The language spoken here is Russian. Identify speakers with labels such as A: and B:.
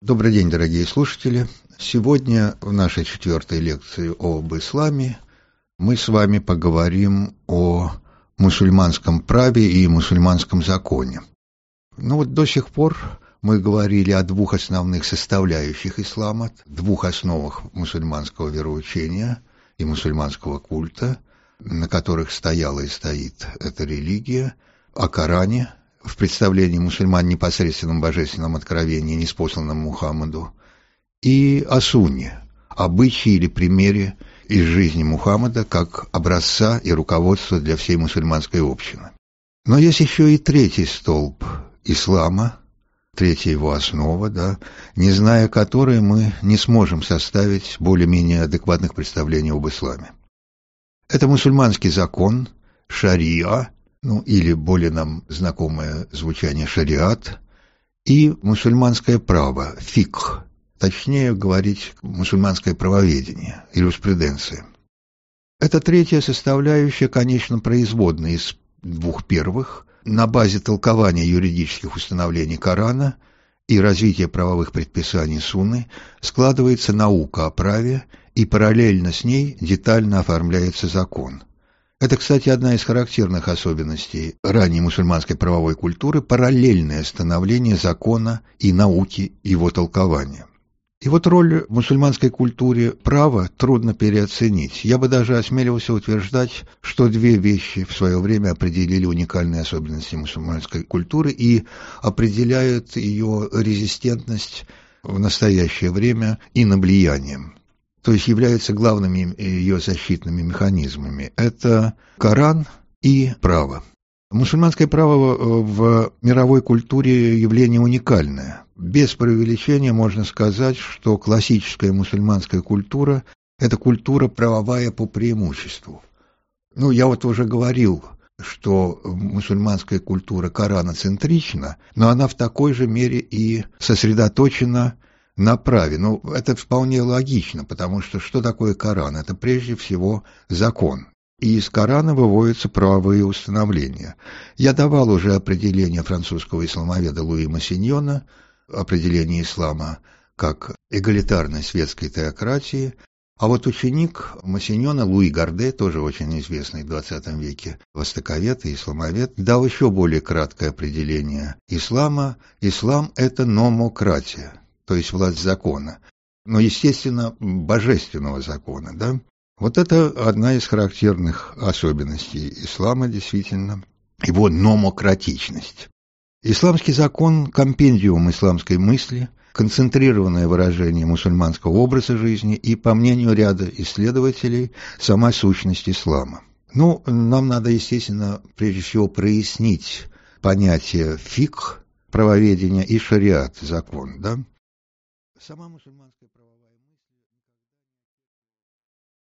A: Добрый день, дорогие слушатели. Сегодня в нашей 4-й лекции об исламе мы с вами поговорим о мусульманском праве и мусульманском законе. До сих пор мы говорили о двух основных составляющих ислама, двух основах мусульманского вероучения и мусульманского культа, на которых стояла и стоит эта религия, о Коране, в представлении мусульман непосредственном божественном откровении, ниспосланном Мухаммаду, и о сунне, обычае или примере из жизни Мухаммада как образца и руководства для всей мусульманской общины. Но есть еще и третий столб ислама, третья его основа, не зная которой мы не сможем составить более-менее адекватных представлений об исламе. Это мусульманский закон, шария, или более нам знакомое звучание шариат, и мусульманское право, фикх, точнее говорить, мусульманское правоведение, юриспруденция. Эта третья составляющая, конечно, производная из двух первых, на базе толкования юридических установлений Корана и развития правовых предписаний Сунны складывается наука о праве, и параллельно с ней детально оформляется закон. Это, кстати, одна из характерных особенностей ранней мусульманской правовой культуры – параллельное становление закона и науки его толкования. И роль в мусульманской культуре права трудно переоценить. Я бы даже осмеливался утверждать, что две вещи в свое время определили уникальные особенности мусульманской культуры и определяют ее резистентность в настоящее время иномвлиянием. То есть являются главными ее защитными механизмами. Это Коран и право. Мусульманское право в мировой культуре явление уникальное. Без преувеличения можно сказать, что классическая мусульманская культура – это культура правовая по преимуществу. Я уже говорил, что мусульманская культура кораноцентрична, но она в такой же мере и сосредоточена на праве. Это вполне логично, потому что такое Коран? Это прежде всего закон. И из Корана выводятся правовые установления. Я давал уже определение французского исламоведа Луи Массиньона, определение ислама как эгалитарной светской теократии, а ученик Массиньона Луи Гарде, тоже очень известный в XX веке востоковед и исламовед, дал еще более краткое определение ислама. Ислам – это номократия, то есть власть закона, но, естественно, божественного закона, это одна из характерных особенностей ислама, действительно, его номократичность. Исламский закон – компендиум исламской мысли, концентрированное выражение мусульманского образа жизни и, по мнению ряда исследователей, сама сущность ислама. Нам надо, естественно, прежде всего прояснить понятие фикх, правоведения, и шариат, закон, Сама мусульманская правовая